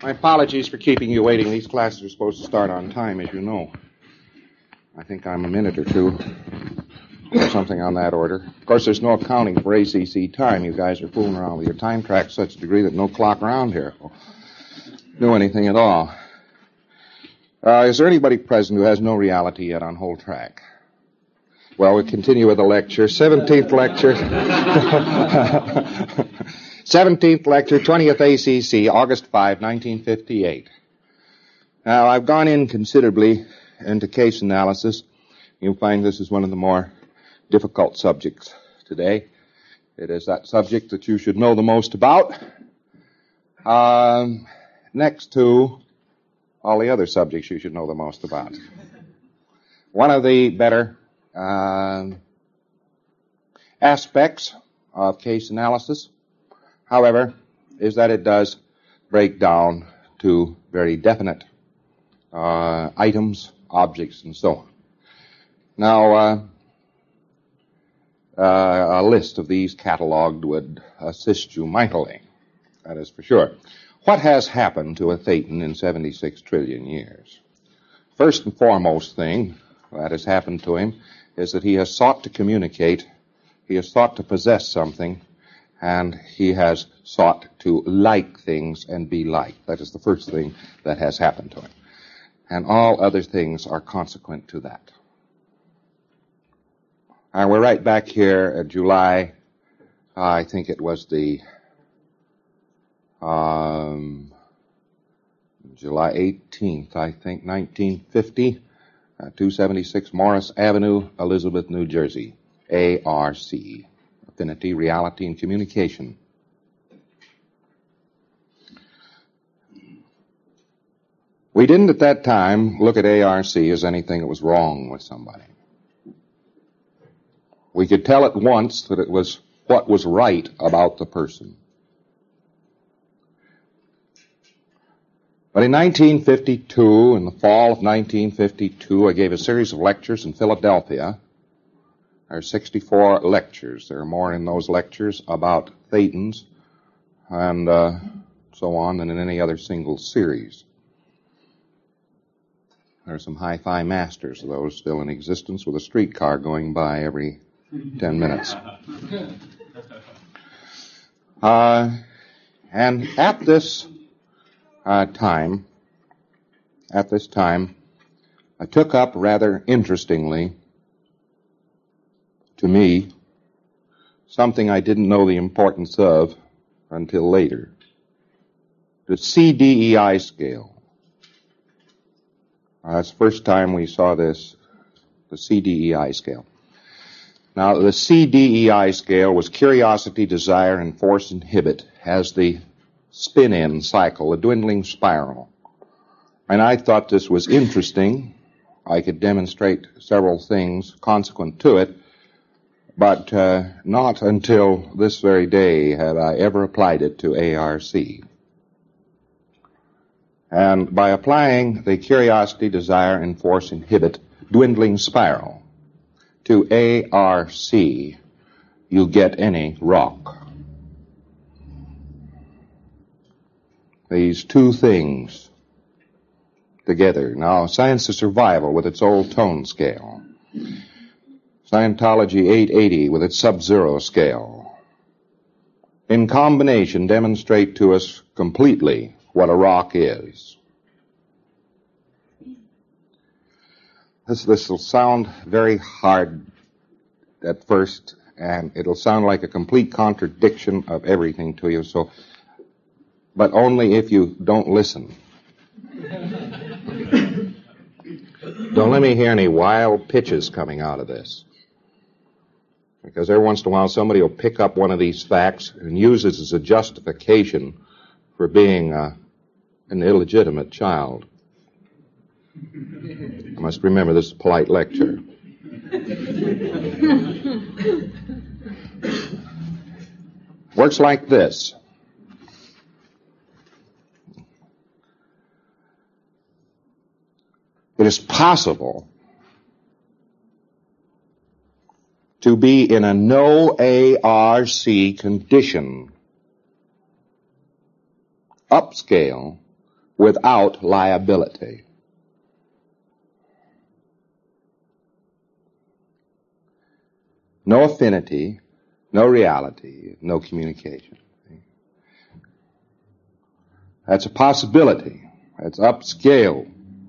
My apologies for keeping you waiting. These classes are supposed to start on time, as you know. I think I'm a minute or two, or something on that order. Of course, there's no accounting for ACC time. You guys are fooling around with your time track to such a degree that no clock around here will do anything at all. Is there anybody present who has no reality yet on whole track? Well, we'll continue with the lecture. 17th lecture. 17th lecture, 20th ACC, August 5, 1958. Now, I've gone in considerably into case analysis. You'll find this is one of the more difficult subjects today. It is that subject that you should know the most about, next to all the other subjects you should know the most about. One of the better aspects of case analysis, however, is that it does break down to very definite items, objects, and so on. Now, a list of these cataloged would assist you mightily, that is for sure. What has happened to a Thetan in 76 trillion years? First and foremost thing that has happened to him is that he has sought to communicate, he has sought to possess something, and he has sought to like things and be liked. That is the first thing that has happened to him. And all other things are consequent to that. And we're right back here at July, I think it was the July 18th, I think, 1950, 276 Morris Avenue, Elizabeth, New Jersey, ARC, Affinity, Reality, and Communication. We didn't at that time look at ARC as anything that was wrong with somebody. We could tell at once that it was what was right about the person. But in 1952, in the fall of 1952, I gave a series of lectures in Philadelphia. There are 64 lectures. There are more in those lectures about Thetans and so on than in any other single series. There are some hi-fi masters of those still in existence with a streetcar going by every 10 minutes. And at this time, I took up rather interestingly to me something I didn't know the importance of until later. The CDEI scale. That's the first time we saw this, the CDEI scale. Now, the CDEI scale was curiosity, desire, and force inhibit as the spin-in cycle, a dwindling spiral. And I thought this was interesting. I could demonstrate several things consequent to it, but not until this very day had I ever applied it to ARC. And by applying the curiosity, desire, and force inhibit dwindling spiral to ARC, you get any rock. These two things together. Now, Science of Survival with its old tone scale. Scientology 880 with its sub-zero scale. In combination, demonstrate to us completely what a rock is. This will sound very hard at first, and it'll sound like a complete contradiction of everything to you, but only if you don't listen. Don't let me hear any wild pitches coming out of this. Because every once in a while somebody will pick up one of these facts and use it as a justification for being an illegitimate child. I must remember this is a polite lecture. Works like this. It is possible to be in a no ARC condition, upscale, without liability. No affinity, no reality, no communication. That's a possibility. That's upscale.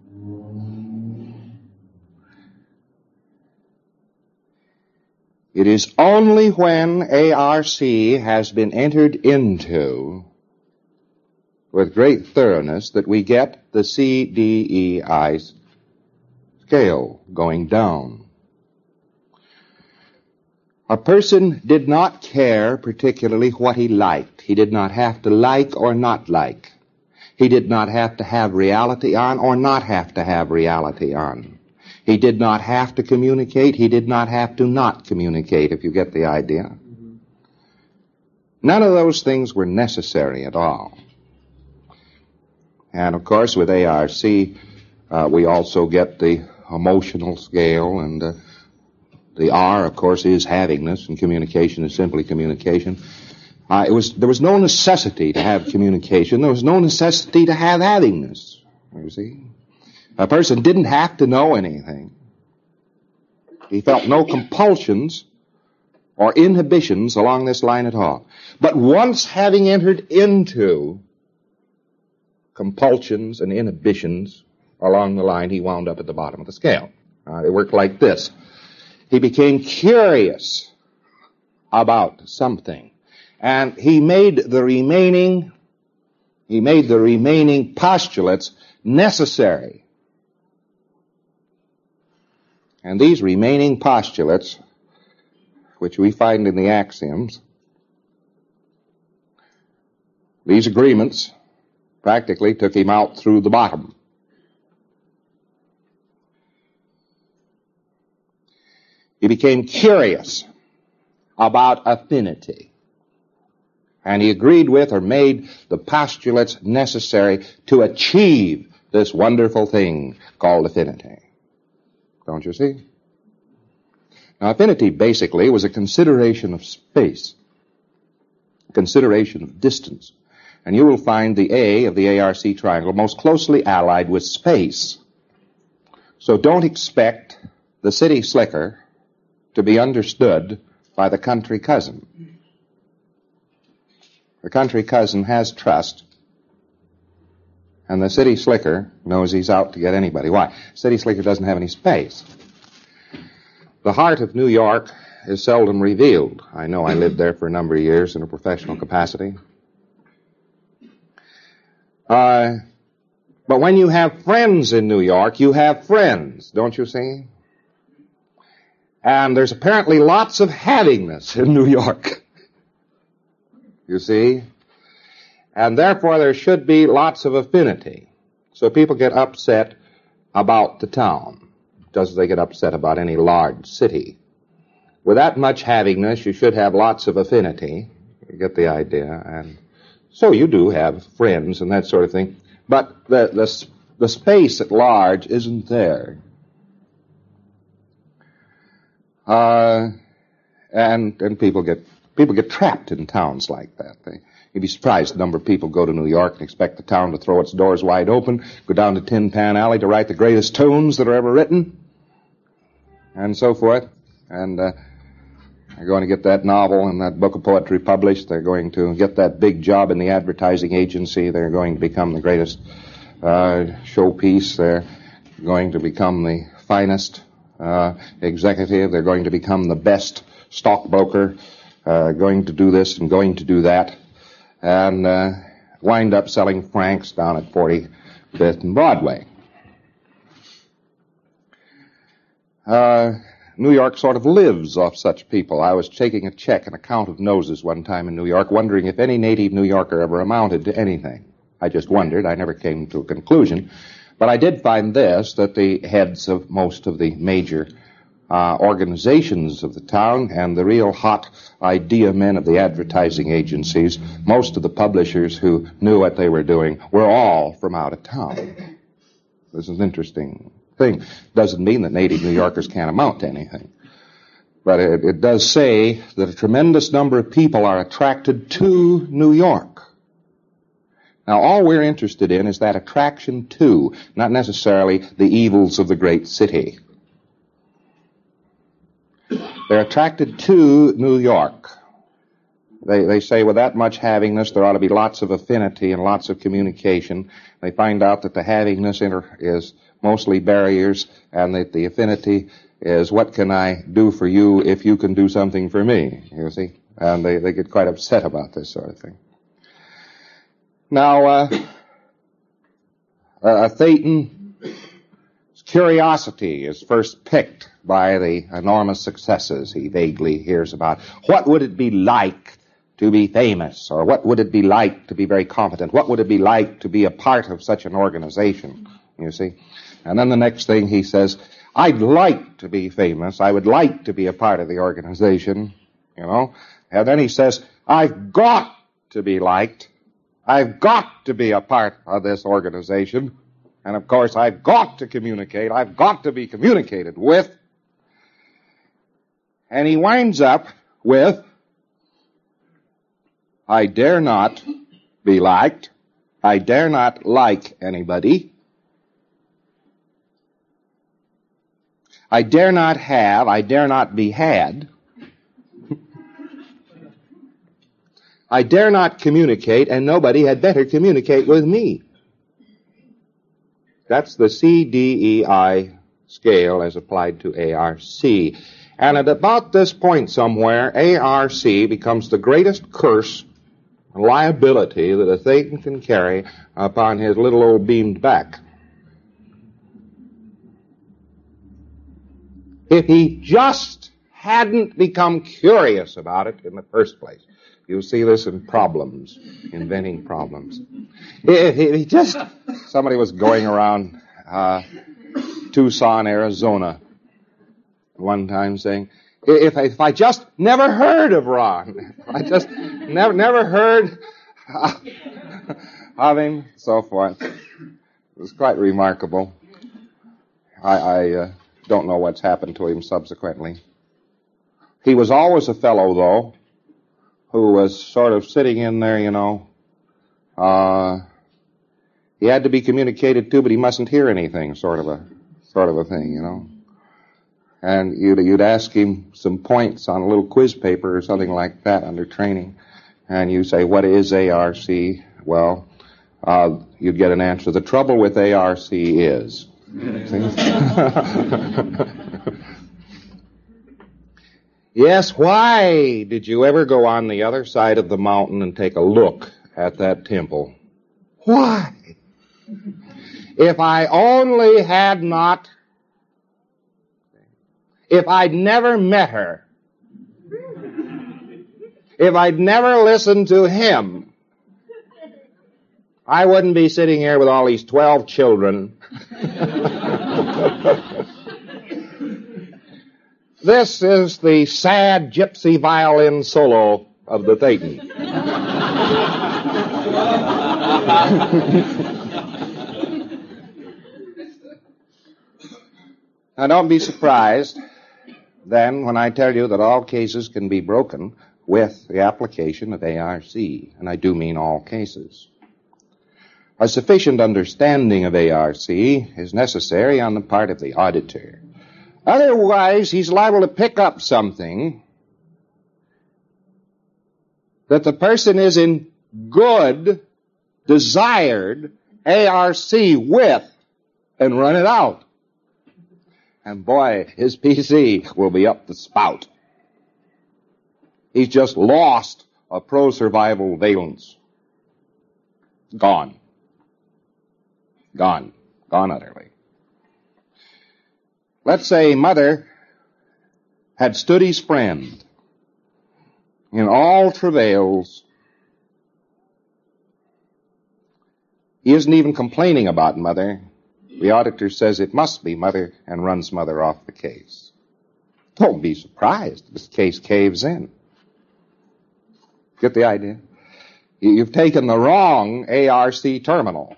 It is only when ARC has been entered into with great thoroughness that we get the CDEI scale going down. A person did not care particularly what he liked. He did not have to like or not like. He did not have to have reality on or not have to have reality on. He did not have to communicate. He did not have to not communicate, if you get the idea. None of those things were necessary at all. And, of course, with ARC, we also get the emotional scale, and the R, of course, is havingness, and communication is simply communication. There was no necessity to have communication. There was no necessity to have havingness, you see. A person didn't have to know anything. He felt no compulsions or inhibitions along this line at all. But once having entered into compulsions and inhibitions along the line, he wound up at the bottom of the scale. It worked like this. He became curious about something, and he made the remaining postulates necessary. And these remaining postulates, which we find in the axioms, these agreements practically took him out through the bottom. He became curious about affinity, and he agreed with or made the postulates necessary to achieve this wonderful thing called affinity. Don't you see? Now, affinity basically was a consideration of space, a consideration of distance. And you will find the A of the ARC triangle most closely allied with space. So don't expect the city slicker to be understood by the country cousin. The country cousin has trust, and the city slicker knows he's out to get anybody. Why? City slicker doesn't have any space. The heart of New York is seldom revealed. I know I lived there for a number of years in a professional capacity. But when you have friends in New York, you have friends, don't you see? And there's apparently lots of havingness in New York. You see? And therefore there should be lots of affinity. So people get upset about the town, just as they get upset about any large city. With that much havingness, you should have lots of affinity. You get the idea. And so you do have friends and that sort of thing. But the space at large isn't there. And people get trapped in towns like that. You'd be surprised the number of people go to New York and expect the town to throw its doors wide open, go down to Tin Pan Alley to write the greatest tunes that are ever written, and so forth. And they're going to get that novel and that book of poetry published. They're going to get that big job in the advertising agency. They're going to become the greatest showpiece. They're going to become the finest executive. They're going to become the best stockbroker, going to do this and going to do that, and wind up selling francs down at 45th and Broadway. New York sort of lives off such people. I was taking a check and a count of noses one time in New York, wondering if any native New Yorker ever amounted to anything. I just wondered. I never came to a conclusion. But I did find this, that the heads of most of the major organizations of the town and the real hot idea men of the advertising agencies, most of the publishers who knew what they were doing, were all from out of town. This is an interesting thing. Doesn't mean that native New Yorkers can't amount to anything. But it does say that a tremendous number of people are attracted to New York. Now, all we're interested in is that attraction to, not necessarily the evils of the great city. They're attracted to New York. They say with that much havingness, there ought to be lots of affinity and lots of communication. They find out that the havingness is mostly barriers, and that the affinity is what can I do for you if you can do something for me, you see? And they get quite upset about this sort of thing. Now, Thetan's curiosity is first picked by the enormous successes he vaguely hears about. What would it be like to be famous? Or what would it be like to be very competent? What would it be like to be a part of such an organization, you see? And then the next thing he says, I'd like to be famous. I would like to be a part of the organization, you know. And then he says, I've got to be liked. I've got to be a part of this organization. And of course, I've got to communicate. I've got to be communicated with. And he winds up with, I dare not be liked. I dare not like anybody. I dare not have. I dare not be had. I dare not communicate, and nobody had better communicate with me. That's the CDEI scale as applied to ARC. And at about this point somewhere, ARC becomes the greatest curse and liability that a Thetan can carry upon his little old beamed back. If he just hadn't become curious about it in the first place. You see this in problems, inventing problems. He just, somebody was going around Tucson, Arizona, one time saying, if I just never heard of Ron, I just never heard of him, so forth. It was quite remarkable. I don't know what's happened to him subsequently. He was always a fellow, though, who was sort of sitting in there, you know. He had to be communicated to, but he mustn't hear anything, sort of a thing, you know. And you'd ask him some points on a little quiz paper or something like that under training, and you say, what is ARC? Well, you'd get an answer. The trouble with ARC is... Yes, why did you ever go on the other side of the mountain and take a look at that temple? Why? If I only had not, if I'd never met her, if I'd never listened to him, I wouldn't be sitting here with all these 12 children. This is the sad gypsy violin solo of the Thetan. Now, don't be surprised, then, when I tell you that all cases can be broken with the application of ARC, and I do mean all cases. A sufficient understanding of ARC is necessary on the part of the auditor. Otherwise, he's liable to pick up something that the person is in good, desired ARC with and run it out. And boy, his PC will be up the spout. He's just lost a pro-survival valence. Gone. Gone utterly. Let's say Mother had stood his friend in all travails. He isn't even complaining about Mother. The auditor says it must be Mother and runs Mother off the case. Don't be surprised if this case caves in. Get the idea? You've taken the wrong ARC terminal.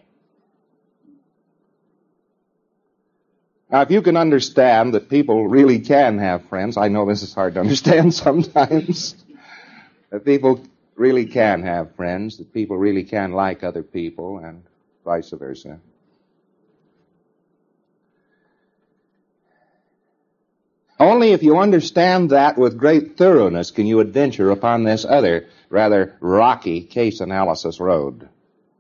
Now, if you can understand that people really can have friends, I know this is hard to understand sometimes, that people really can have friends, that people really can like other people, and vice versa. Only if you understand that with great thoroughness can you adventure upon this other, rather rocky case analysis road.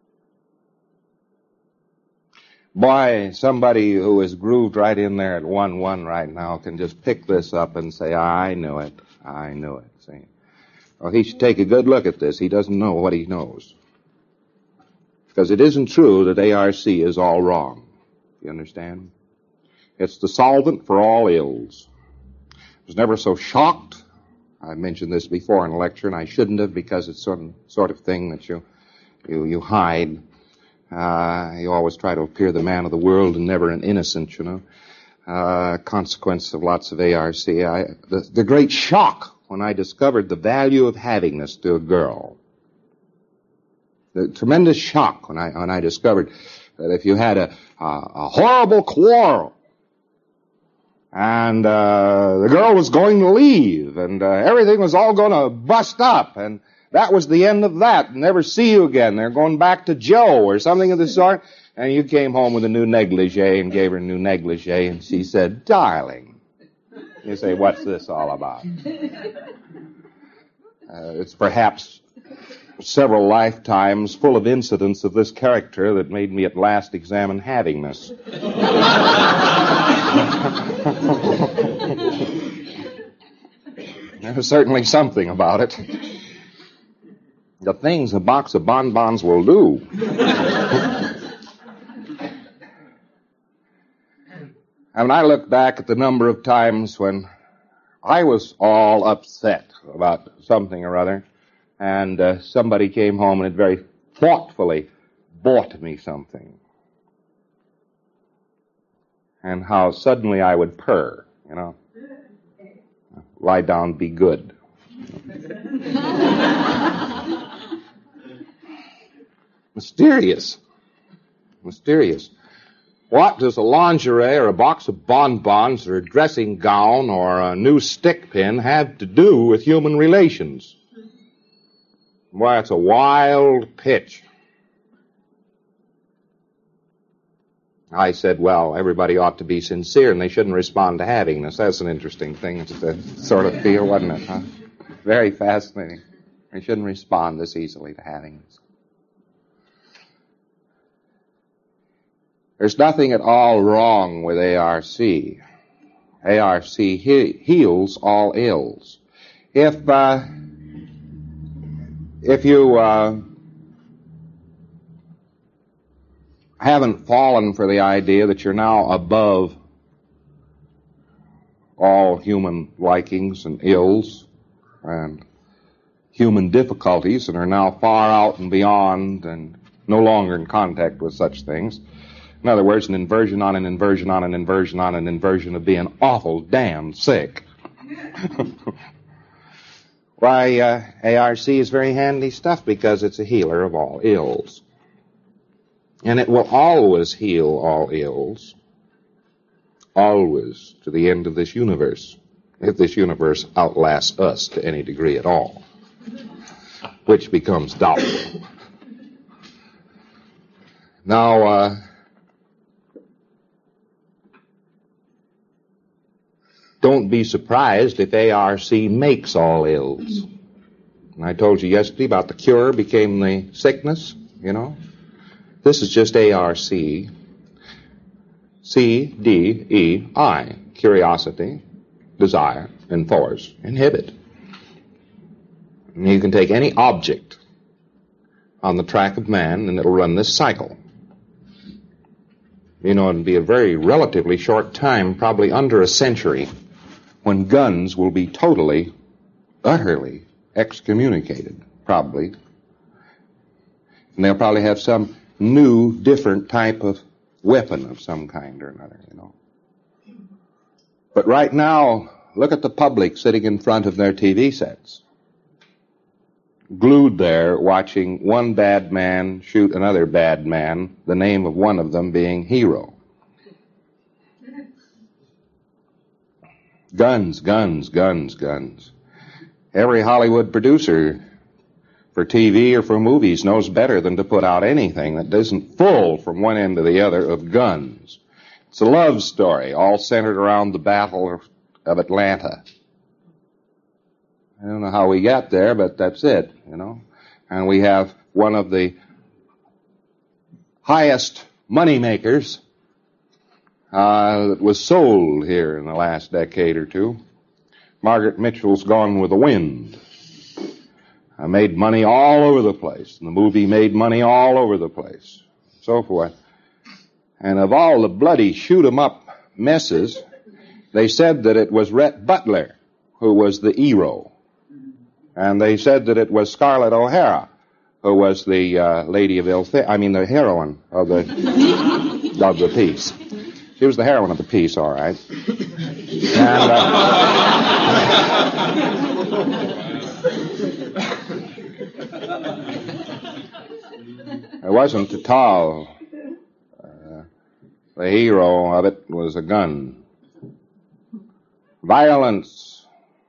Boy, somebody who is grooved right in there at 1-1 right now can just pick this up and say, I knew it. See? Well, he should take a good look at this. He doesn't know what he knows. Because it isn't true that ARC is all wrong. You understand? It's the solvent for all ills. I was never so shocked. I mentioned this before in a lecture, and I shouldn't have, because it's some sort of thing that you hide. You always try to appear the man of the world and never an innocent, consequence of lots of ARC. The great shock when I discovered the value of havingness to a girl. The tremendous shock when I discovered that if you had a horrible quarrel, and the girl was going to leave, and everything was all going to bust up, and that was the end of that. Never see you again. They're going back to Joe or something of the sort. And you came home with a new negligee and gave her a new negligee, and she said, darling. You say, what's this all about? It's perhaps several lifetimes full of incidents of this character that made me at last examine havingness. There's certainly something about it. The things a box of bonbons will do. And I look back at the number of times when I was all upset about something or other, and somebody came home and had very thoughtfully bought me something. And how suddenly I would purr, Lie down, be good. Mysterious. What does a lingerie or a box of bonbons or a dressing gown or a new stick pin have to do with human relations? Why, it's a wild pitch. I said, well, everybody ought to be sincere and they shouldn't respond to havingness. That's an interesting thing to sort of feel, wasn't it? Huh? Very fascinating. They shouldn't respond this easily to havingness. There's nothing at all wrong with ARC. ARC heals all ills. If you haven't fallen for the idea that you're now above all human likings and ills and human difficulties and are now far out and beyond and no longer in contact with such things. In other words, an inversion on an inversion on an inversion on an inversion of being awful damn sick. Why, ARC is very handy stuff because it's a healer of all ills. And it will always heal all ills. Always, to the end of this universe. If this universe outlasts us to any degree at all. Which becomes doubtful. Now, don't be surprised if ARC makes all ills. And I told you yesterday about the cure became the sickness, This is just ARC. C-D-E-I. Curiosity, desire, and force. Inhibit. And you can take any object on the track of man and it'll run this cycle. It'll be a very relatively short time, probably under a century, when guns will be totally, utterly excommunicated, probably. And they'll probably have some new, different type of weapon of some kind or another, But right now, look at the public sitting in front of their TV sets. Glued there, watching one bad man shoot another bad man, the name of one of them being Hero. Guns, guns, guns, guns. Every Hollywood producer for TV or for movies knows better than to put out anything that isn't full from one end to the other of guns. It's a love story, all centered around the Battle of Atlanta. I don't know how we got there, but that's it, you know. And we have one of the highest money makers that was sold here in the last decade or two. Margaret Mitchell's Gone with the Wind. Made money all over the place. And the movie made money all over the place. So forth. And of all the bloody shoot-'em-up messes, they said that it was Rhett Butler who was the hero. And they said that it was Scarlett O'Hara who was the lady of the heroine of the piece. She was the heroine of the piece, all right. And, it wasn't at all. The hero of it was a gun. Violence.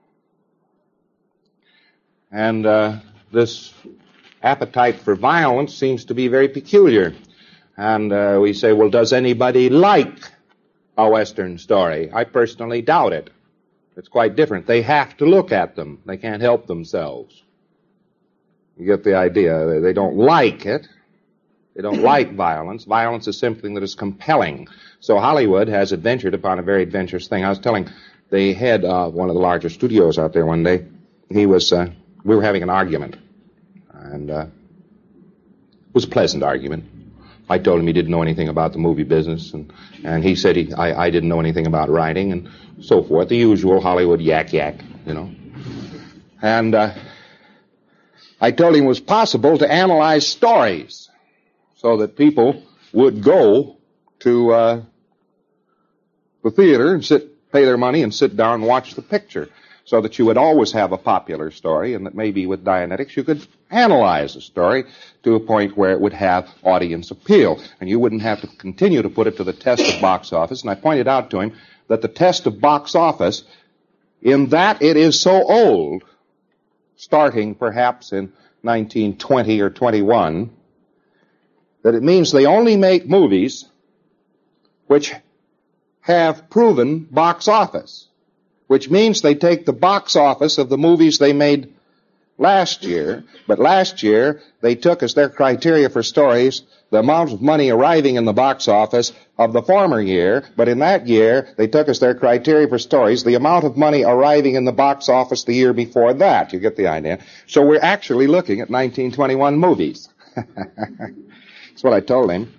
And this appetite for violence seems to be very peculiar. And we say, well, does anybody like a Western story? I personally doubt it. It's quite different. They have to look at them. They can't help themselves. You get the idea. They don't like it. They don't like violence. Violence is something that is compelling. So Hollywood has adventured upon a very adventurous thing. I was telling the head of one of the larger studios out there one day, we were having an argument. And it was a pleasant argument. I told him he didn't know anything about the movie business, and he said I didn't know anything about writing, and so forth. The usual Hollywood yak, you know. And I told him it was possible to analyze stories so that people would go to the theater and pay their money and sit down and watch the picture, so that you would always have a popular story, and that maybe with Dianetics you could analyze a story to a point where it would have audience appeal, and you wouldn't have to continue to put it to the test of box office. And I pointed out to him that the test of box office, in that it is so old, starting perhaps in 1920 or 21, that it means they only make movies which have proven box office, which means they take the box office of the movies they made last year, but last year they took as their criteria for stories the amount of money arriving in the box office of the former year, but in that year they took as their criteria for stories the amount of money arriving in the box office the year before that. You get the idea? So we're actually looking at 1921 movies. That's what I told him.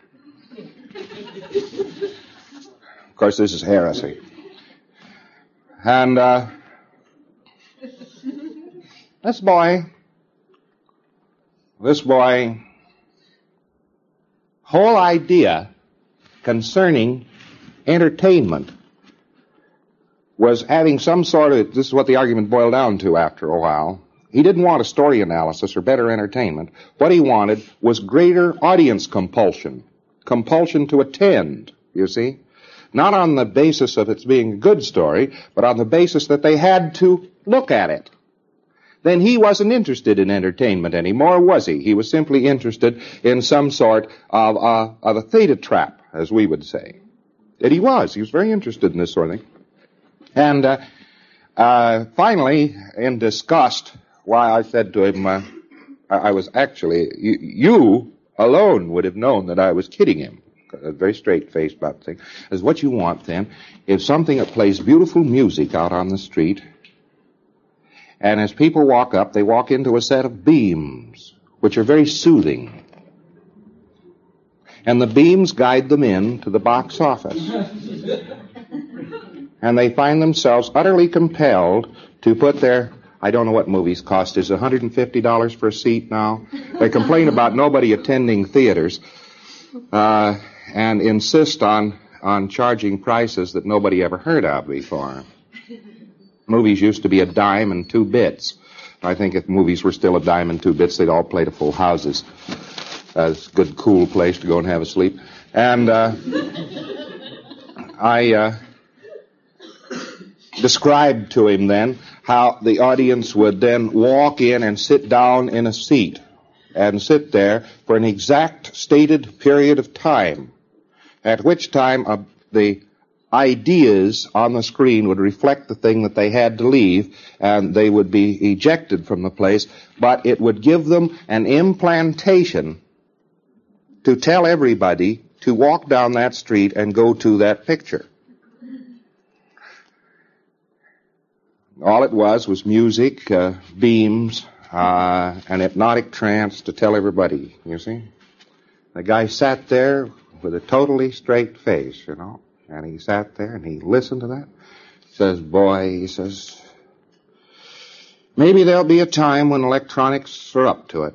Of course, this is heresy. And this boy, whole idea concerning entertainment was having some sort of, this is what the argument boiled down to after a while. He didn't want a story analysis or better entertainment. What he wanted was greater audience compulsion to attend, you see. Not on the basis of its being a good story, but on the basis that they had to look at it. Then he wasn't interested in entertainment anymore, was he? He was simply interested in some sort of a theta trap, as we would say. And he was very interested in this sort of thing. And finally, in disgust, why I said to him, I was actually, you alone would have known that I was kidding him. A very straight-faced about the thing. As what you want, then, is something that plays beautiful music out on the street, and as people walk up, they walk into a set of beams, which are very soothing. And the beams guide them in to the box office. And they find themselves utterly compelled to put their, I don't know what movies cost, is $150 for a seat now? They complain about nobody attending theaters. And insist on charging prices that nobody ever heard of before. Movies used to be a dime and 2 bits. I think if movies were still a dime and 2 bits, they'd all play to full houses. It's a good, cool place to go and have a sleep. And I described to him then how the audience would then walk in and sit down in a seat and sit there for an exact stated period of time, at which time the ideas on the screen would reflect the thing that they had to leave, and they would be ejected from the place, but it would give them an implantation to tell everybody to walk down that street and go to that picture. All it was music, beams, an hypnotic trance to tell everybody, you see. The guy sat there with a totally straight face, you know, and he sat there and he listened to that. He says, boy, he says, maybe there'll be a time when electronics are up to it.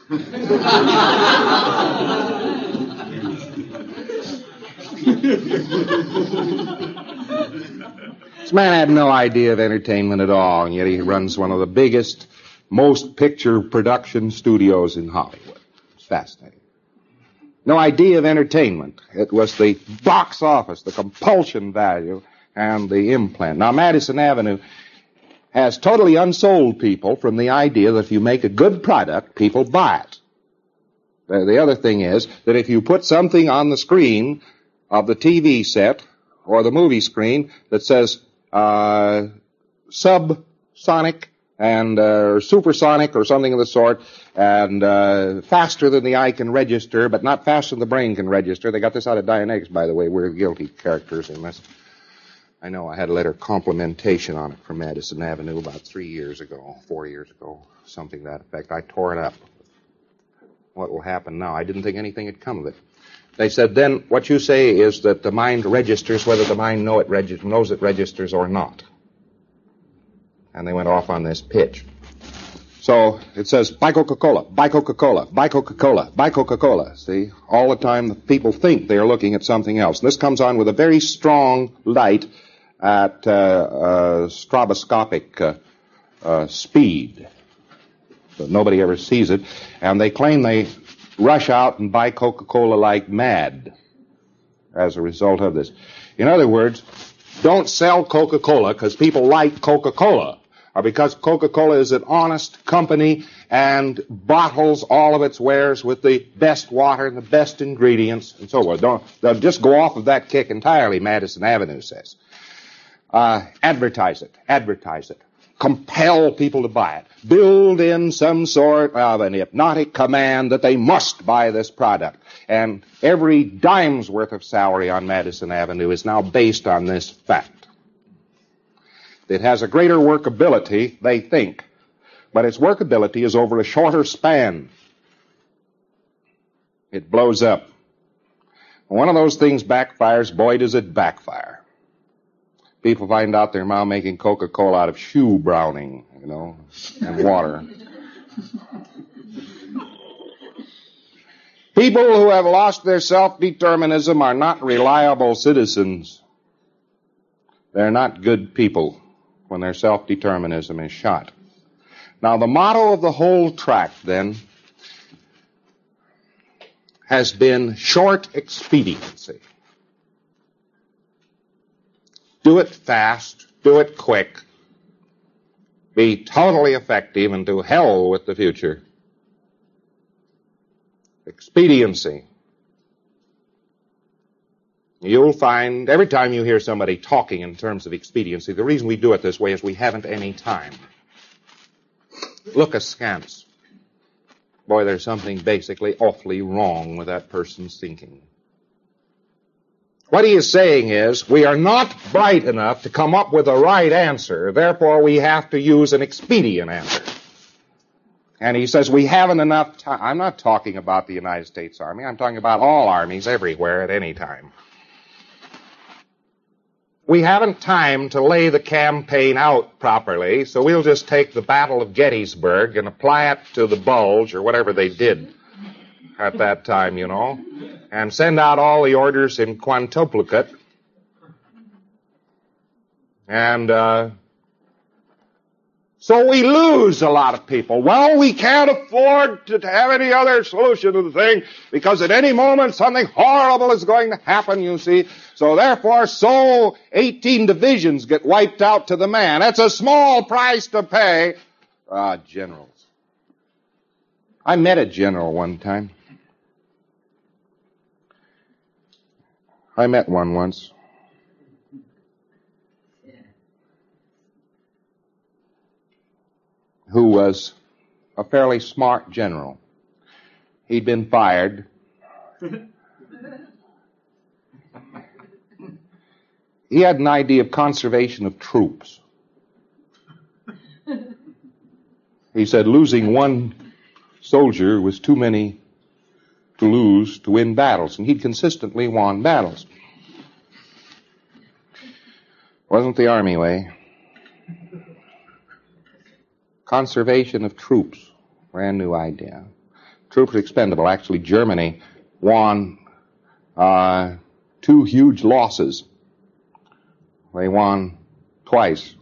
This man had no idea of entertainment at all, and yet he runs one of the biggest, most picture production studios in Hollywood. It's fascinating. No idea of entertainment. It was the box office, the compulsion value, and the implant. Now, Madison Avenue has totally unsold people from the idea that if you make a good product, people buy it. The other thing is that if you put something on the screen of the TV set or the movie screen that says subsonic and supersonic or something of the sort, and faster than the eye can register, but not faster than the brain can register. They got this out of Dianetics, by the way. We're guilty characters in this. I know I had a letter of complimentation on it from Madison Avenue about 4 years ago, something to that effect. I tore it up. What will happen now? I didn't think anything had come of it. They said, then what you say is that the mind registers whether the mind knows it registers or not. And they went off on this pitch. So it says, buy Coca-Cola, buy Coca-Cola, buy Coca-Cola, buy Coca-Cola. See, all the time the people think they are looking at something else. And this comes on with a very strong light at stroboscopic speed. But nobody ever sees it. And they claim they rush out and buy Coca-Cola like mad as a result of this. In other words, don't sell Coca-Cola because people like Coca-Cola, or because Coca-Cola is an honest company and bottles all of its wares with the best water and the best ingredients and so forth. They'll just go off of that kick entirely, Madison Avenue says. Advertise it. Compel people to buy it. Build in some sort of an hypnotic command that they must buy this product. And every dime's worth of salary on Madison Avenue is now based on this fact. It has a greater workability, they think, but its workability is over a shorter span. It blows up. When one of those things backfires, boy, does it backfire. People find out they're now making Coca-Cola out of shoe browning, you know, and water. People who have lost their self-determinism are not reliable citizens. They're not good people when their self-determinism is shot. Now, the motto of the whole tract, then, has been short expediency. Do it fast, do it quick, be totally effective, and to hell with the future. Expediency. You'll find every time you hear somebody talking in terms of expediency, the reason we do it this way is we haven't any time. Look askance. Boy, there's something basically awfully wrong with that person's thinking. What he is saying is, we are not bright enough to come up with a right answer, therefore we have to use an expedient answer. And he says we haven't enough time. I'm not talking about the United States Army, I'm talking about all armies everywhere at any time. We haven't time to lay the campaign out properly, so we'll just take the Battle of Gettysburg and apply it to the Bulge, or whatever they did at that time, you know, and send out all the orders in quintuplicate, and So we lose a lot of people. Well, we can't afford to have any other solution to the thing because at any moment something horrible is going to happen, you see. So therefore, 18 divisions get wiped out to the man. That's a small price to pay. Generals. I met a general one time. I met one once. Who was a fairly smart general. He'd been fired. He had an idea of conservation of troops. He said losing one soldier was too many to lose to win battles, and he'd consistently won battles. Wasn't the Army way. Conservation of troops, brand new idea. Troops are expendable. Actually, Germany won 2 huge losses. They won twice.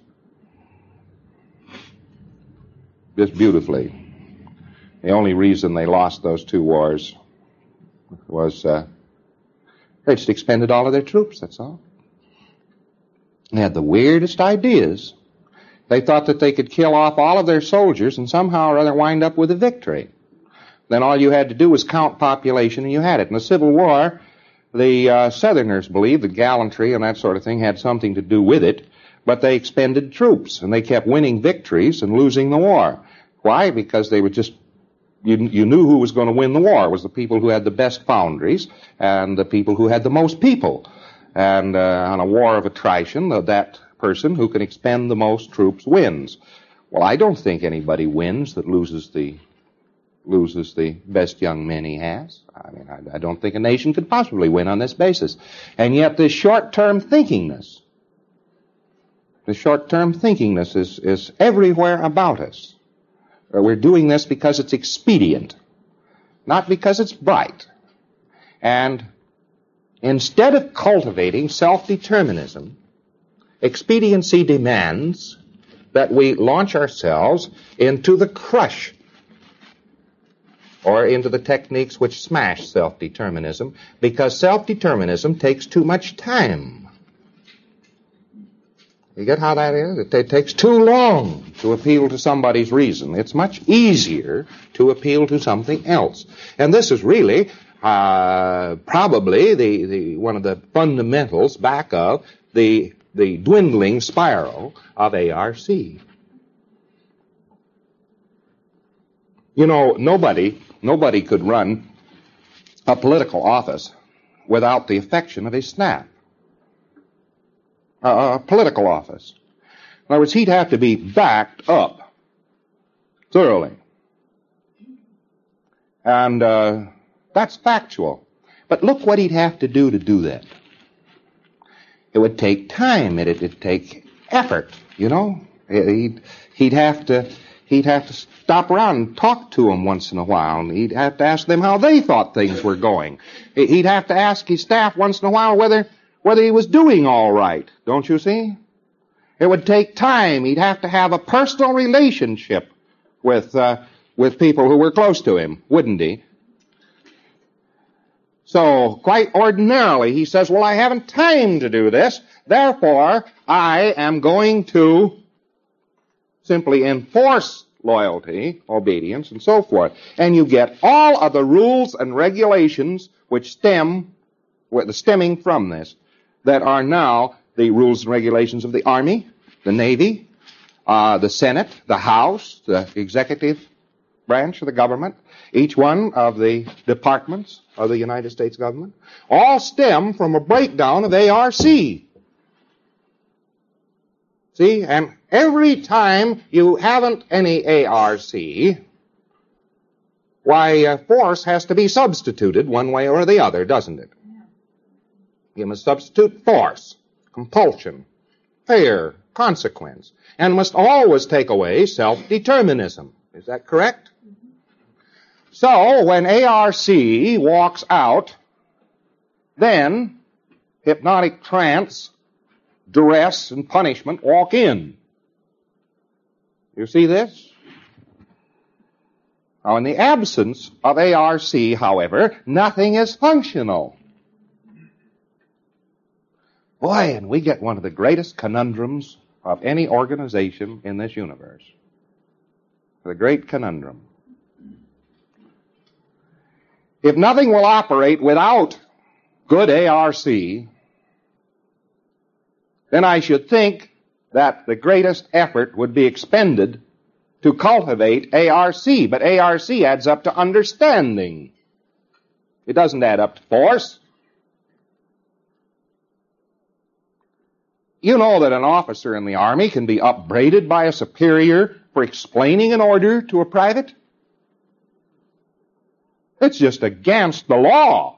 Just beautifully. The only reason they lost those 2 wars was they just expended all of their troops, that's all. They had the weirdest ideas. They thought that they could kill off all of their soldiers and somehow or other wind up with a victory. Then all you had to do was count population and you had it. In the Civil War, the Southerners believed that gallantry and that sort of thing had something to do with it, but they expended troops and they kept winning victories and losing the war. Why? Because they were just, you knew who was going to win the war. It was the people who had the best foundries and the people who had the most people. And on a war of attrition, that person who can expend the most troops wins. Well, I don't think anybody wins that loses the best young men he has. I mean, I don't think a nation could possibly win on this basis. And yet this short-term thinkingness is everywhere about us. We're doing this because it's expedient, not because it's bright. And instead of cultivating self-determinism, expediency demands that we launch ourselves into the crush or into the techniques which smash self-determinism, because self-determinism takes too much time. You get how that is? It takes too long to appeal to somebody's reason. It's much easier to appeal to something else. And this is really probably the one of the fundamentals back of the dwindling spiral of ARC. You know, nobody could run a political office without the affection of his staff. A political office. In other words, he'd have to be backed up thoroughly. And that's factual. But look what he'd have to do that. It would take time. It'd take effort, you know. He'd have to stop around and talk to them once in a while. And he'd have to ask them how they thought things were going. He'd have to ask his staff once in a while whether he was doing all right. Don't you see? It would take time. He'd have to have a personal relationship with people who were close to him, wouldn't he? So, quite ordinarily, he says, well, I haven't time to do this, therefore, I am going to simply enforce loyalty, obedience, and so forth. And you get all of the rules and regulations which stemming from this, that are now the rules and regulations of the Army, the Navy, the Senate, the House, the executive branch of the government, each one of the departments of the United States government, all stem from a breakdown of ARC. See, and every time you haven't any ARC, why, force has to be substituted one way or the other, doesn't it? You must substitute force, compulsion, fear, consequence, and must always take away self-determinism. Is that correct? So, when ARC walks out, then hypnotic trance, duress, and punishment walk in. You see this? Now, in the absence of ARC, however, nothing is functional. Boy, and we get one of the greatest conundrums of any organization in this universe. The great conundrum. If nothing will operate without good ARC, then I should think that the greatest effort would be expended to cultivate ARC. But ARC adds up to understanding. It doesn't add up to force. You know that an officer in the Army can be upbraided by a superior for explaining an order to a private? It's just against the law.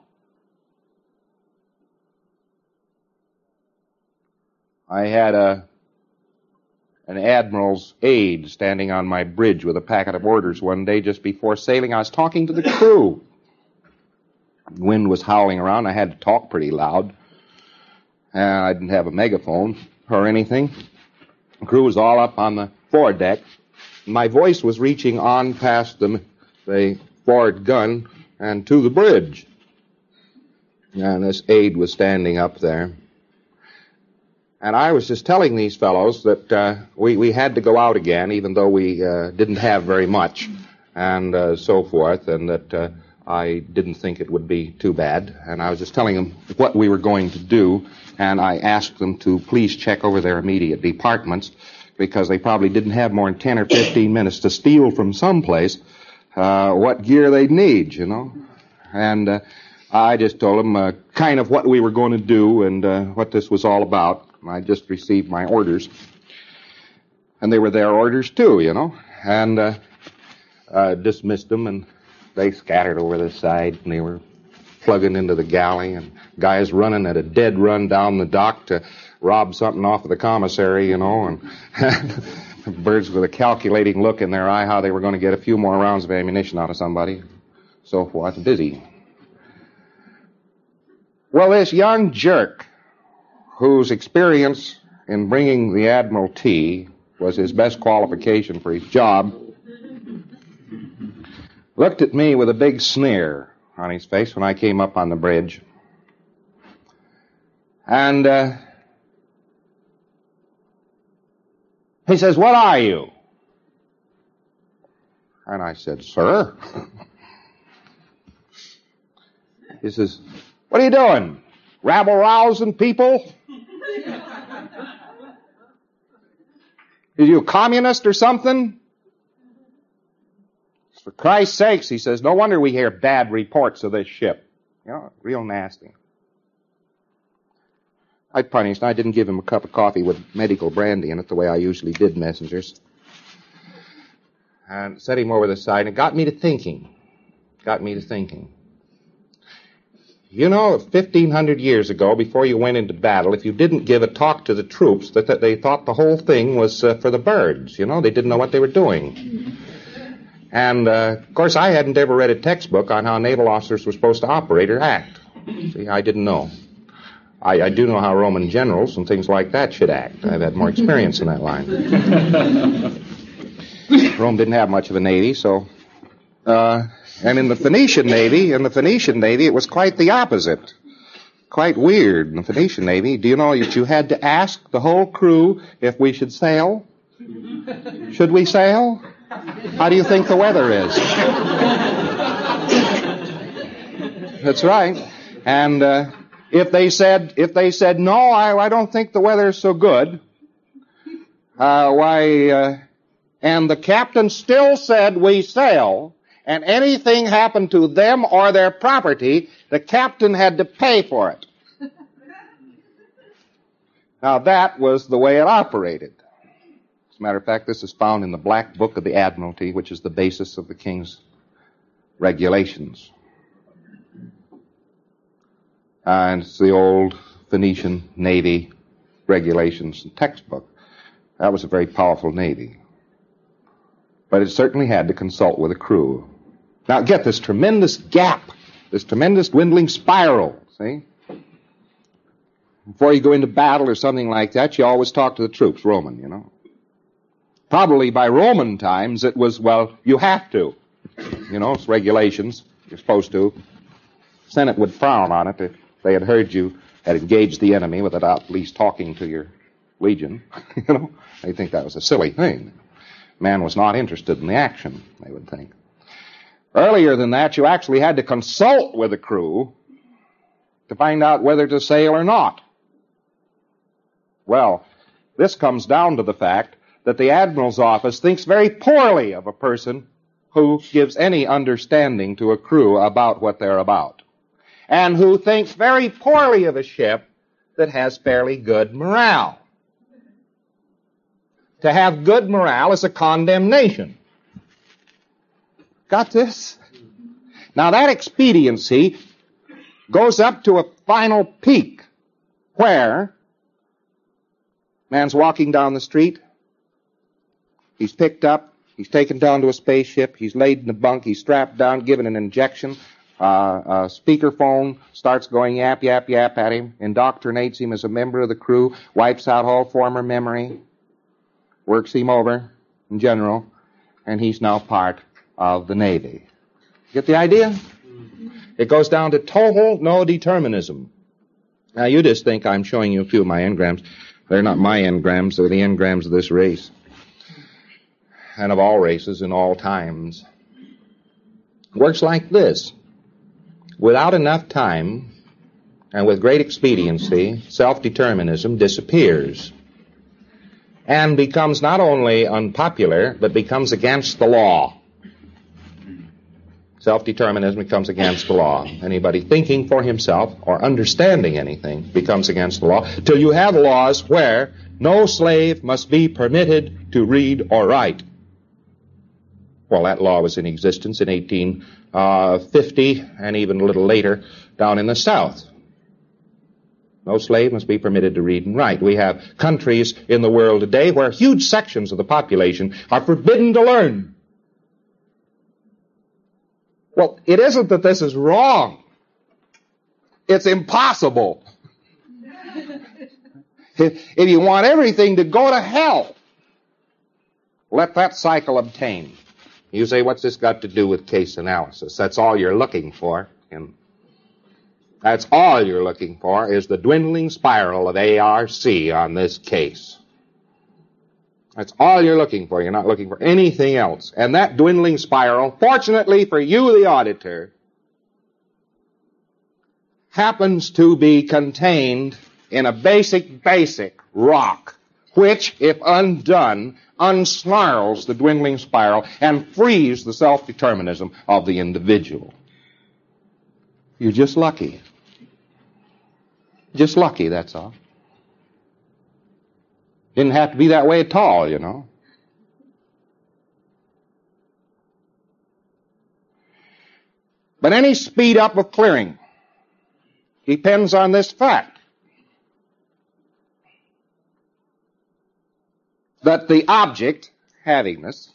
I had an admiral's aide standing on my bridge with a packet of orders one day just before sailing. I was talking to the crew. The wind was howling around. I had to talk pretty loud. I didn't have a megaphone or anything. The crew was all up on the foredeck. My voice was reaching on past the forward gun and to the bridge. And this aide was standing up there. And I was just telling these fellows that we had to go out again, even though we didn't have very much, and so forth, and that I didn't think it would be too bad. And I was just telling them what we were going to do, and I asked them to please check over their immediate departments, because they probably didn't have more than 10 or 15 minutes to steal from someplace what gear they'd need, you know. And I just told them kind of what we were going to do and what this was all about. I just received my orders. And they were their orders, too, you know. And dismissed them, and they scattered over the side, and they were plugging into the galley, and guys running at a dead run down the dock to rob something off of the commissary, you know, and birds with a calculating look in their eye how they were going to get a few more rounds of ammunition out of somebody, so forth, busy. Well, this young jerk, whose experience in bringing the Admiralty was his best qualification for his job, looked at me with a big sneer on his face when I came up on the bridge. And he says, "What are you?" And I said, "Sir." He says, "What are you doing? Rabble-rousing people? Are you a communist or something?" For Christ's sakes, he says, "No wonder we hear bad reports of this ship." You know, real nasty. I punished. I didn't give him a cup of coffee with medical brandy in it the way I usually did messengers. And set him over the side, and it got me to thinking. You know, 1,500 years ago, before you went into battle, if you didn't give a talk to the troops, that they thought the whole thing was for the birds. You know, they didn't know what they were doing. And, of course, I hadn't ever read a textbook on how naval officers were supposed to operate or act. See, I didn't know. I do know how Roman generals and things like that should act. I've had more experience in that line. Rome didn't have much of a navy, so... and in the Phoenician Navy, it was quite the opposite. Quite weird. In the Phoenician Navy, do you know that you had to ask the whole crew if we should sail? Should we sail? How do you think the weather is? That's right. And if they said no, I don't think the weather is so good. And the captain still said we sail, and anything happened to them or their property, the captain had to pay for it. Now that was the way it operated. As a matter of fact, this is found in the Black Book of the Admiralty, which is the basis of the King's regulations. And it's the old Phoenician Navy regulations and textbook. That was a very powerful Navy. But it certainly had to consult with a crew. Now get this tremendous gap, this tremendous dwindling spiral, see? Before you go into battle or something like that, you always talk to the troops, Roman, you know. Probably by Roman times it was, well, you have to. You know, it's regulations. You're supposed to. Senate would frown on it if they had heard you had engaged the enemy without at least talking to your legion. You know, they think that was a silly thing. Man was not interested in the action, they would think. Earlier than that, you actually had to consult with the crew to find out whether to sail or not. Well, this comes down to the fact that the Admiral's office thinks very poorly of a person who gives any understanding to a crew about what they're about, and who thinks very poorly of a ship that has fairly good morale. To have good morale is a condemnation. Got this? Now that expediency goes up to a final peak where man's walking down the street, he's picked up, he's taken down to a spaceship, he's laid in a bunk, he's strapped down, given an injection, a speakerphone starts going yap, yap, yap at him, indoctrinates him as a member of the crew, wipes out all former memory, works him over in general, and he's now part of the Navy. Get the idea? It goes down to total no determinism. Now you just think I'm showing you a few of my engrams. They're not my engrams, they're the engrams of this race. And of all races in all times. It works like this. Without enough time and with great expediency, self-determinism disappears and becomes not only unpopular, but becomes against the law. Self-determinism becomes against the law. Anybody thinking for himself or understanding anything becomes against the law, till you have laws where no slave must be permitted to read or write. Well, that law was in existence in 1850 and even a little later down in the South. No slave must be permitted to read and write. We have countries in the world today where huge sections of the population are forbidden to learn. Well, it isn't that this is wrong. It's impossible. If you want everything to go to hell, let that cycle obtain. You say, what's this got to do with case analysis? That's all you're looking for. And that's all you're looking for is the dwindling spiral of ARC on this case. That's all you're looking for. You're not looking for anything else. And that dwindling spiral, fortunately for you, the auditor, happens to be contained in a basic rock, which, if undone, unsnarls the dwindling spiral and frees the self-determinism of the individual. You're just lucky. Just lucky, that's all. Didn't have to be that way at all, you know. But any speed up of clearing depends on this fact, that the object, havingness,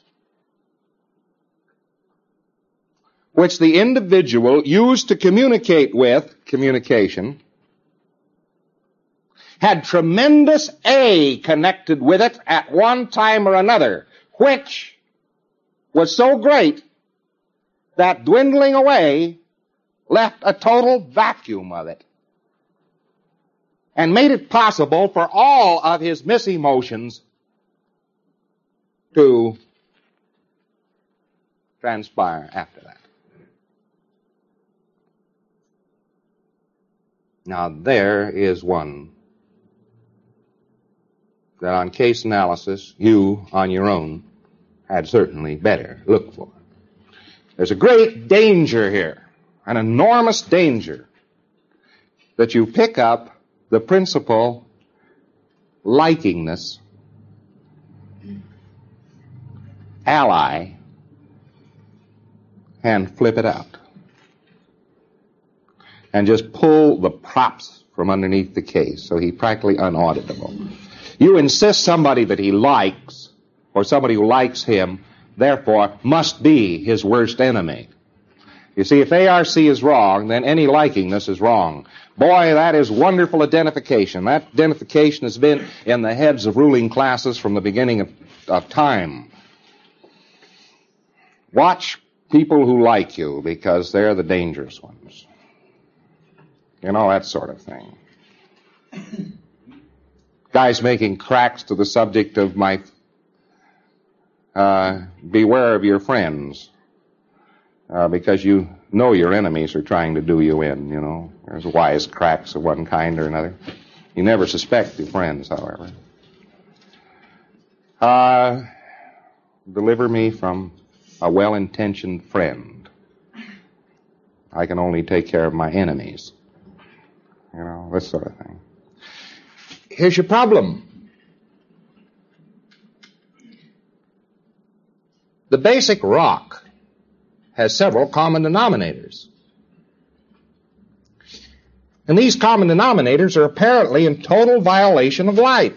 which the individual used to communicate with, communication, had tremendous A connected with it at one time or another, which was so great that dwindling away left a total vacuum of it and made it possible for all of his misemotions to transpire after that. Now there is one that on case analysis, you, on your own, had certainly better look for. There's a great danger here, an enormous danger, that you pick up the principle likingness, ally, and flip it out. And just pull the props from underneath the case, so he's practically unauditable. You insist somebody that he likes, or somebody who likes him, therefore must be his worst enemy. You see, if ARC is wrong, then any likingness is wrong. Boy, that is wonderful identification. That identification has been in the heads of ruling classes from the beginning of of time. Watch people who like you because they're the dangerous ones. You know, that sort of thing. Guys making cracks to the subject of my beware of your friends because you know your enemies are trying to do you in, you know. There's wise cracks of one kind or another. You never suspect your friends, however. Deliver me from a well-intentioned friend. I can only take care of my enemies. You know, this sort of thing. Here's your problem. The basic rock has several common denominators. And these common denominators are apparently in total violation of life.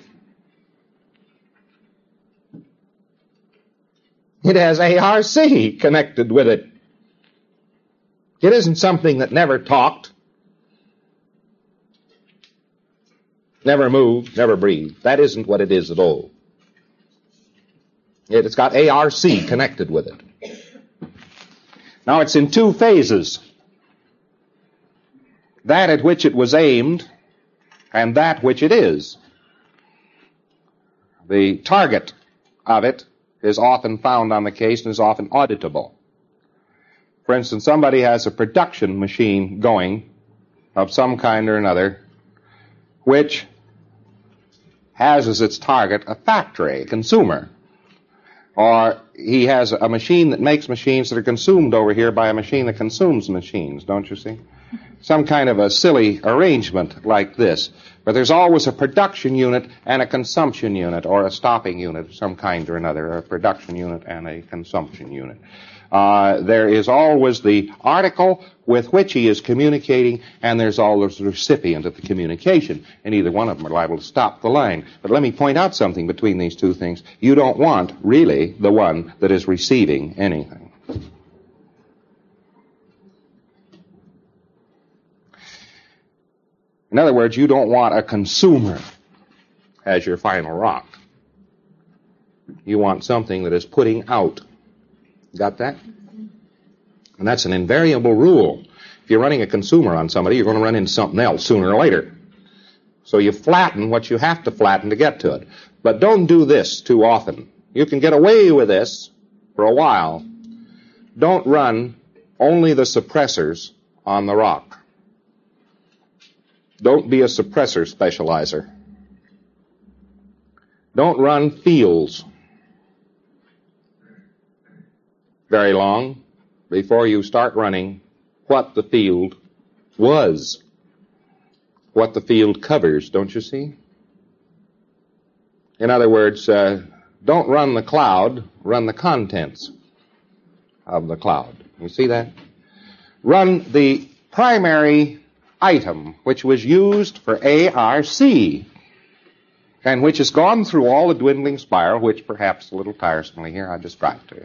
It has ARC connected with it. It isn't something that never talked, never moved, never breathed. That isn't what it is at all. It's got ARC connected with it. Now it's in two phases. That at which it was aimed and that which it is. The target of it is often found on the case and is often auditable. For instance, somebody has a production machine going of some kind or another which has as its target a factory, a consumer. Or he has a machine that makes machines that are consumed over here by a machine that consumes machines, don't you see? Some kind of a silly arrangement like this, where there's always a production unit and a consumption unit, or a stopping unit of some kind or another, a production unit and a consumption unit. There is always the article with which he is communicating, and there's always the recipient of the communication, and either one of them are liable to stop the line. But let me point out something between these two things. You don't want, really, the one that is receiving anything. In other words, you don't want a consumer as your final rock. You want something that is putting out. Got that? And that's an invariable rule. If you're running a consumer on somebody, you're going to run into something else sooner or later. So you flatten what you have to flatten to get to it. But don't do this too often. You can get away with this for a while. Don't run only the suppressors on the rock. Don't be a suppressor specializer. Don't run fields very long before you start running what the field was, what the field covers, don't you see? In other words, don't run the cloud, run the contents of the cloud. You see that? Run the primary item which was used for ARC and which has gone through all the dwindling spiral, which perhaps a little tiresomely here I described to you.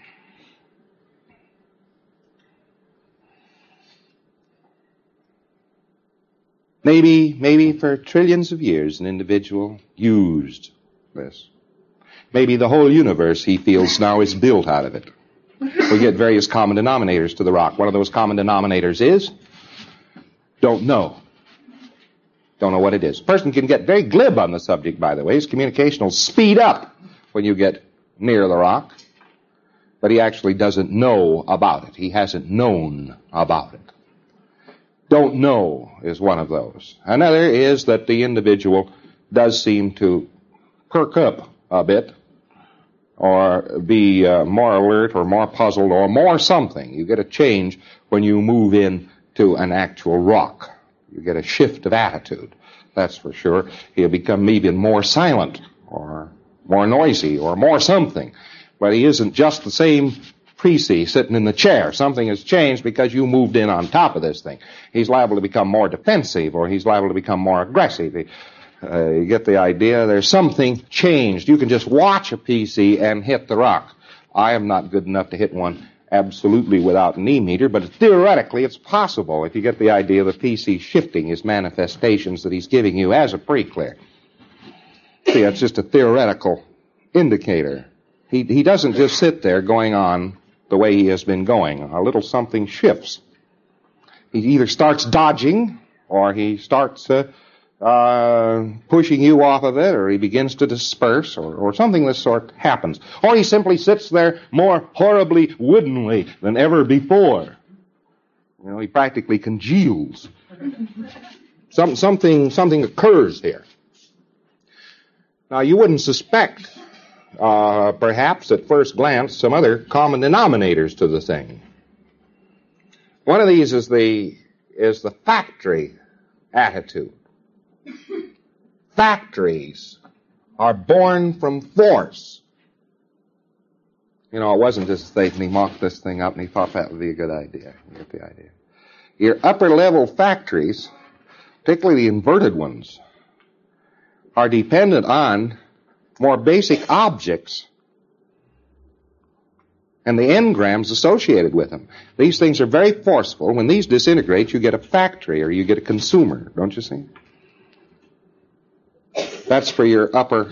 Maybe for trillions of years an individual used this. Maybe the whole universe, he feels now, is built out of it. We get various common denominators to the rock. One of those common denominators is don't know. Don't know what it is. A person can get very glib on the subject, by the way. His communication will speed up when you get near the rock. But he actually doesn't know about it. He hasn't known about it. Don't know is one of those. Another is that the individual does seem to perk up a bit, or be more alert, or more puzzled, or more something. You get a change when you move in to an actual rock. You get a shift of attitude, that's for sure. He'll become even more silent, or more noisy, or more something. But he isn't just the same Precy sitting in the chair. Something has changed because you moved in on top of this thing. He's liable to become more defensive, or he's liable to become more aggressive. You get the idea? There's something changed. You can just watch a PC and hit the rock. I am not good enough to hit one absolutely without an e-meter, but theoretically it's possible if you get the idea of the PC shifting his manifestations that he's giving you as a pre-clear. See, that's just a theoretical indicator. He doesn't just sit there going on the way he has been going. A little something shifts. He either starts dodging, or he starts pushing you off of it, or he begins to disperse, or something of this sort happens. Or he simply sits there more horribly woodenly than ever before. You know, he practically congeals. Something occurs here. Now, you wouldn't suspect, perhaps at first glance, some other common denominators to the thing. One of these is the factory attitude. Factories are born from force. You know, it wasn't just Satan. He mocked this thing up and he thought that would be a good idea. You get the idea. Your upper level factories, particularly the inverted ones, are dependent on more basic objects and the engrams associated with them. These things are very forceful. When these disintegrate, you get a factory or you get a consumer, don't you see? That's for your upper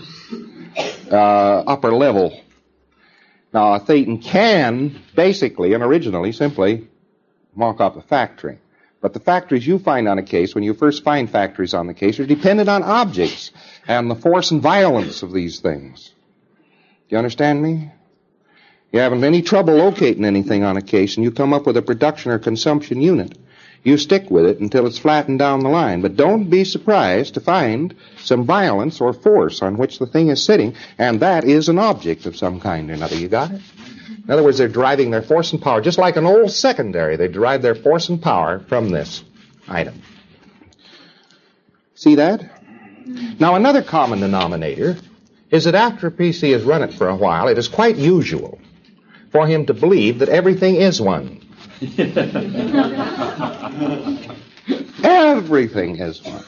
level. Now, a Thetan can basically and originally simply mock up a factory. But the factories you find on a case, when you first find factories on the case, are dependent on objects and the force and violence of these things. Do you understand me? You haven't any trouble locating anything on a case, and you come up with a production or consumption unit. You stick with it until it's flattened down the line. But don't be surprised to find some violence or force on which the thing is sitting, and that is an object of some kind or another. You got it? In other words, they're deriving their force and power, just like an old secondary. They derive their force and power from this item. See that? Now, another common denominator is that after a PC has run it for a while, it is quite usual for him to believe that everything is one. Everything is one.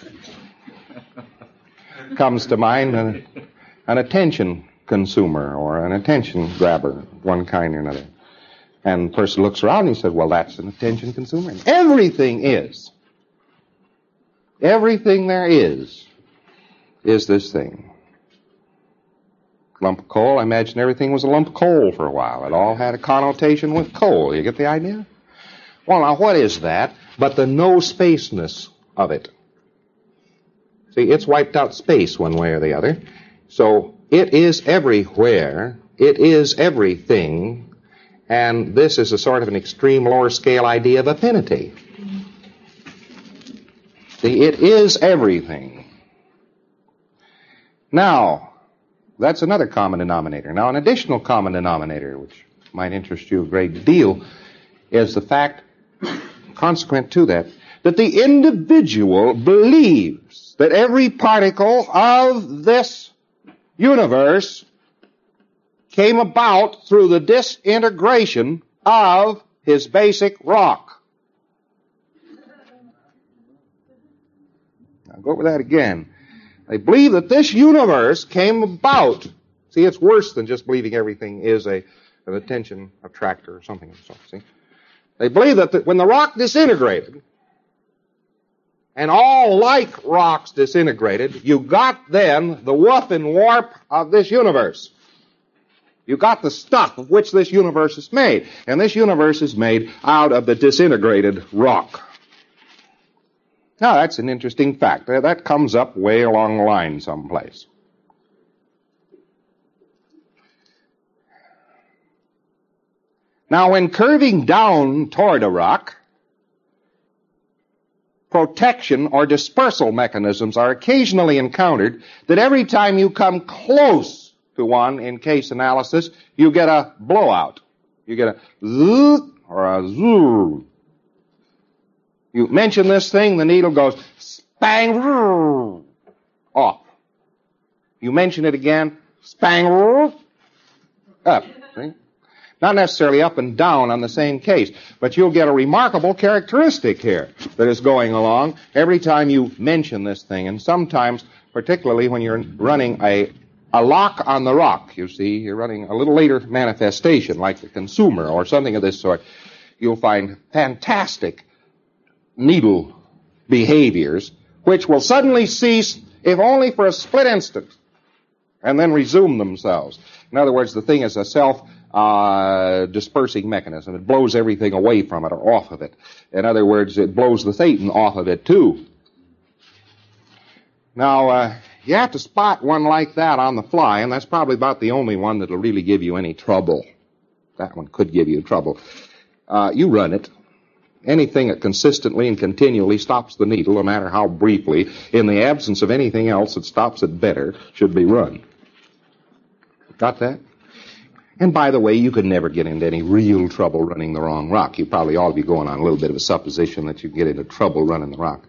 Comes to mind an attention consumer or an attention grabber, one kind or another. And the person looks around and he says, well, that's an attention consumer. And everything is. Everything there is this thing. Lump of coal, I imagine everything was a lump of coal for a while. It all had a connotation with coal. You get the idea? Well, now, what is that but the no-spaceness of it? See, it's wiped out space one way or the other. So it is everywhere. It is everything. And this is a sort of an extreme lower-scale idea of affinity. See, it is everything. Now, that's another common denominator. Now, an additional common denominator, which might interest you a great deal, is the fact, consequent to that the individual believes that every particle of this universe came about through the disintegration of his basic rock. I'll go over that again. They believe that this universe came about. See, it's worse than just believing everything is an attention attractor or something of the sort. See? They believe that when the rock disintegrated, and all like rocks disintegrated, you got then the woof and warp of this universe. You got the stuff of which this universe is made. And this universe is made out of the disintegrated rock. Now, that's an interesting fact. That comes up way along the line someplace. Now, when curving down toward a rock, protection or dispersal mechanisms are occasionally encountered that every time you come close to one in case analysis, you get a blowout. You get a zzz or a zoom. You mention this thing, the needle goes spang off. You mention it again, spang up. See? Not necessarily up and down on the same case, but you'll get a remarkable characteristic here that is going along every time you mention this thing. And sometimes, particularly when you're running a lock on the rock, you see, you're running a little later manifestation like the consumer or something of this sort, you'll find fantastic needle behaviors which will suddenly cease if only for a split instant. and then resume themselves. In other words, the thing is a self-dispersing mechanism. It blows everything away from it or off of it. In other words, it blows the thetan off of it too. Now, you have to spot one like that on the fly, and that's probably about the only one that'll really give you any trouble. That one could give you trouble. You run it. Anything that consistently and continually stops the needle, no matter how briefly, in the absence of anything else that stops it better, should be run. Got that? And by the way, you could never get into any real trouble running the wrong rock. You probably ought to be going on a little bit of a supposition that you get into trouble running the rock.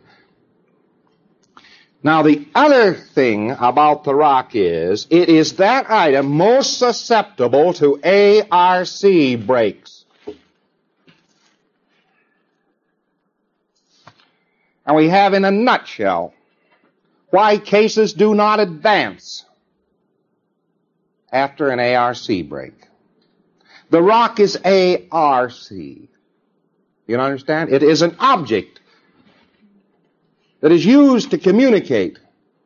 Now, the other thing about the rock is, it is that item most susceptible to ARC breaks. And we have, in a nutshell, why cases do not advance after an ARC break. The rock is ARC. You understand? It is an object that is used to communicate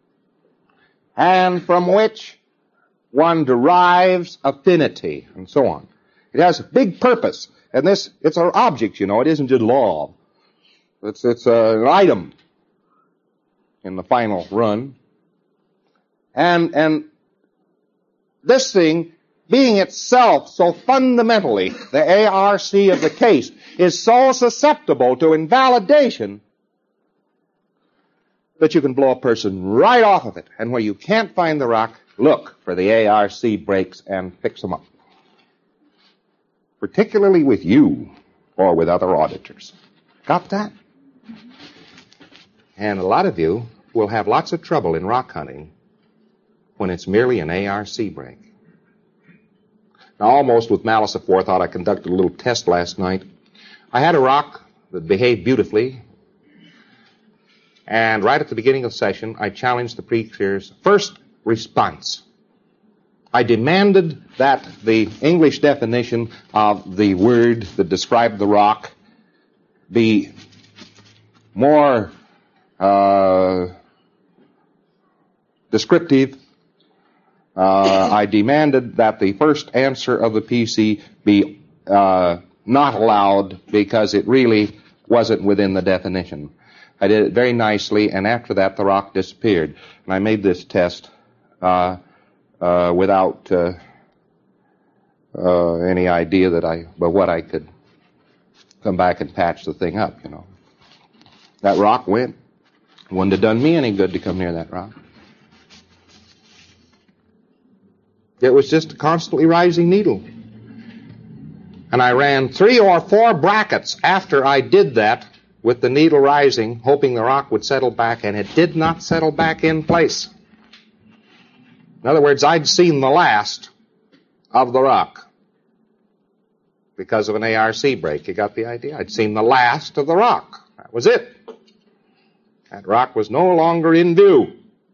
and from which one derives affinity and so on. It has a big purpose. And it's an object, you know. It isn't just law. It's an item in the final run. And this thing, being itself so fundamentally the ARC of the case, is so susceptible to invalidation that you can blow a person right off of it. And where you can't find the rock, look for the ARC breaks and fix them up. Particularly with you or with other auditors. Got that? And a lot of you will have lots of trouble in rock hunting when it's merely an ARC break. Now, almost with malice aforethought, I conducted a little test last night. I had a rock that behaved beautifully, and right at the beginning of the session, I challenged the pre-clear's first response. I demanded that the English definition of the word that described the rock be more descriptive. I demanded that the first answer of the PC be not allowed because it really wasn't within the definition. I did it very nicely, and after that the rock disappeared. And I made this test without any idea but what I could come back and patch the thing up, you know. That rock went. Wouldn't have done me any good to come near that rock. It was just a constantly rising needle. And I ran 3 or 4 brackets after I did that with the needle rising, hoping the rock would settle back, and it did not settle back in place. In other words, I'd seen the last of the rock because of an ARC break. You got the idea? I'd seen the last of the rock. That was it. That rock was no longer in view.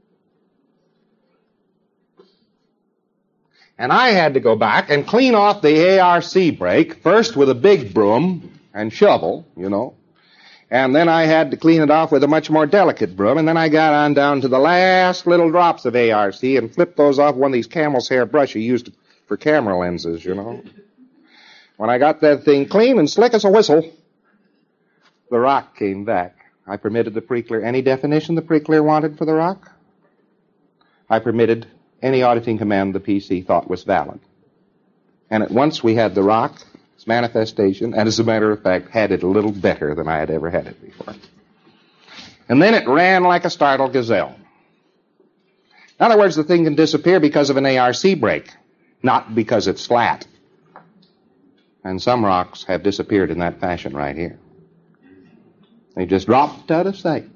And I had to go back and clean off the ARC break, first with a big broom and shovel, you know. And then I had to clean it off with a much more delicate broom, and then I got on down to the last little drops of ARC and flipped those off one of these camel's hair brushes used for camera lenses, you know. When I got that thing clean and slick as a whistle, the rock came back. I permitted the pre-clear any definition the pre-clear wanted for the rock. I permitted any auditing command the PC thought was valid. And at once we had the rock, its manifestation, and as a matter of fact, had it a little better than I had ever had it before. And then it ran like a startled gazelle. In other words, the thing can disappear because of an ARC break, not because it's flat. And some rocks have disappeared in that fashion right here. They just dropped out of sight.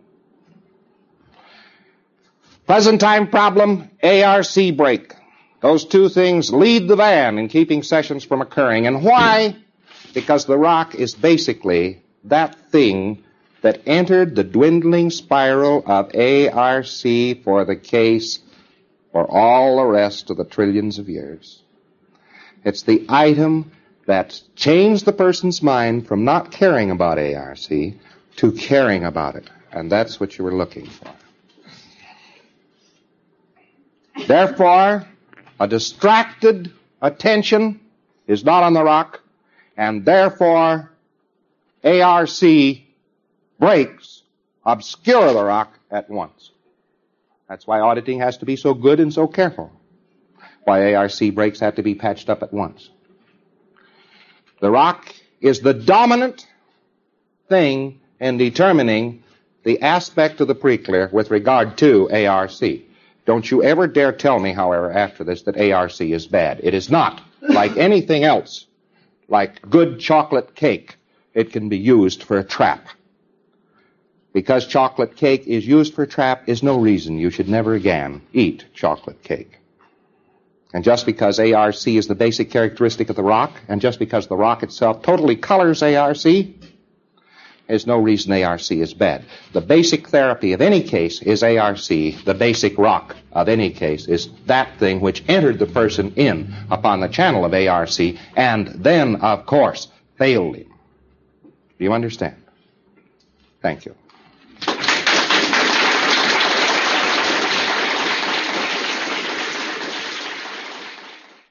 Present time problem, ARC break. Those two things lead the van in keeping sessions from occurring. And why? Because the rock is basically that thing that entered the dwindling spiral of ARC for the case for all the rest of the trillions of years. It's the item that changed the person's mind from not caring about ARC to caring about it. And that's what you were looking for. Therefore, a distracted attention is not on the rock, and therefore ARC breaks obscure the rock at once. That's why auditing has to be so good and so careful. Why ARC breaks have to be patched up at once. The rock is the dominant thing in determining the aspect of the preclear with regard to ARC. Don't you ever dare tell me, however, after this that ARC is bad. It is not. Like anything else, like good chocolate cake, it can be used for a trap. Because chocolate cake is used for a trap is no reason you should never again eat chocolate cake. And just because ARC is the basic characteristic of the rock, and just because the rock itself totally colors ARC, there's no reason ARC is bad. The basic therapy of any case is ARC. The basic rock of any case is that thing which entered the person in upon the channel of ARC and then, of course, failed him. Do you understand? Thank you.